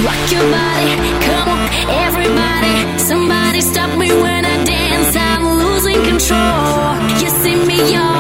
Rock your body, come on, everybody. Somebody stop me when I dance, I'm losing control. You see me,